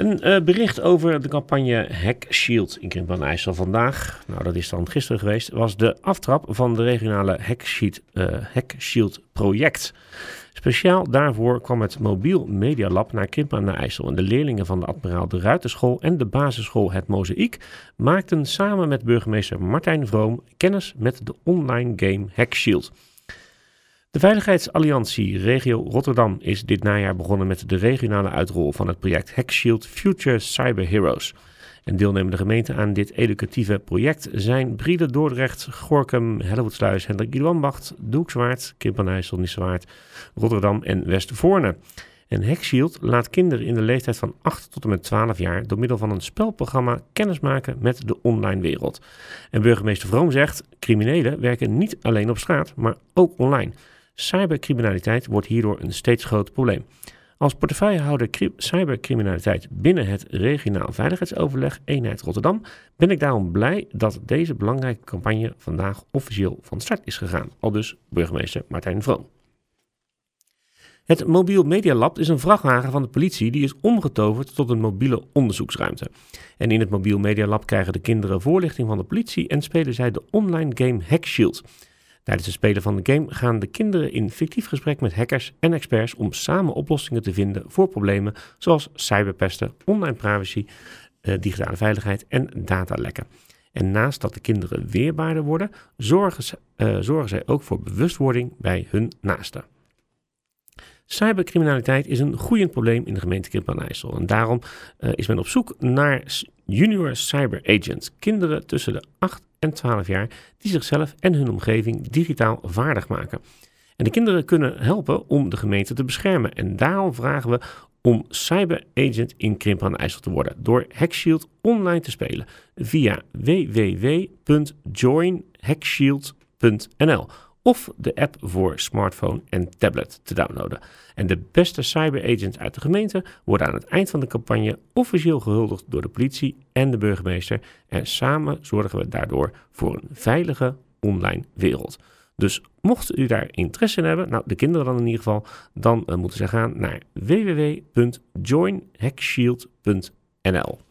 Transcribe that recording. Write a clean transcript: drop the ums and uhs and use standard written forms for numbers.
Een bericht over de campagne Hack Shield in Krimpen aan IJssel vandaag. Nou, dat is dan gisteren geweest. Was de aftrap van de regionale Hack Shield project. Speciaal daarvoor kwam het Mobiel Media Lab naar Krimpen aan IJssel. En de leerlingen van de Admiraal de Ruiterschool en de basisschool Het Mozaïek maakten samen met burgemeester Martijn Vroom kennis met de online game Hack Shield. De Veiligheidsalliantie Regio Rotterdam is dit najaar begonnen met de regionale uitrol van het project Hack Shield Future Cyber Heroes. En deelnemende gemeenten aan dit educatieve project zijn Brielle, Dordrecht, Gorinchem, Hellevoetsluis, Hendrik Iloambacht, Doekswaard, Krimpen aan IJssel, Nissewaard, Rotterdam en Westvoorne. En Hack Shield laat kinderen in de leeftijd van 8 tot en met 12 jaar door middel van een spelprogramma kennismaken met de online wereld. En burgemeester Vroom zegt, criminelen werken niet alleen op straat, maar ook online. Cybercriminaliteit wordt hierdoor een steeds groter probleem. Als portefeuillehouder cybercriminaliteit binnen het regionaal veiligheidsoverleg eenheid Rotterdam ben ik daarom blij dat deze belangrijke campagne vandaag officieel van start is gegaan. Aldus burgemeester Martijn Vroom. Het Mobiel Media Lab is een vrachtwagen van de politie die is omgetoverd tot een mobiele onderzoeksruimte. En in het Mobiel Media Lab krijgen de kinderen voorlichting van de politie en spelen zij de online game Hack Shield. Tijdens het spelen van de game gaan de kinderen in fictief gesprek met hackers en experts om samen oplossingen te vinden voor problemen zoals cyberpesten, online privacy, digitale veiligheid en datalekken. En naast dat de kinderen weerbaarder worden, zorgen zij ook voor bewustwording bij hun naasten. Cybercriminaliteit is een groeiend probleem in de gemeente Krimpen aan IJssel. En daarom is men op zoek naar junior cyber agents. Kinderen tussen de 8 en 12 jaar die zichzelf en hun omgeving digitaal vaardig maken. En de kinderen kunnen helpen om de gemeente te beschermen. En daarom vragen we om cyber agent in Krimpen aan IJssel te worden. Door Hack Shield online te spelen via www.joinhackshield.nl. Of de app voor smartphone en tablet te downloaden. En de beste cyberagent uit de gemeente wordt aan het eind van de campagne officieel gehuldigd door de politie en de burgemeester. En samen zorgen we daardoor voor een veilige online wereld. Dus mocht u daar interesse in hebben, nou de kinderen dan in ieder geval, dan moeten ze gaan naar www.joinhackshield.nl.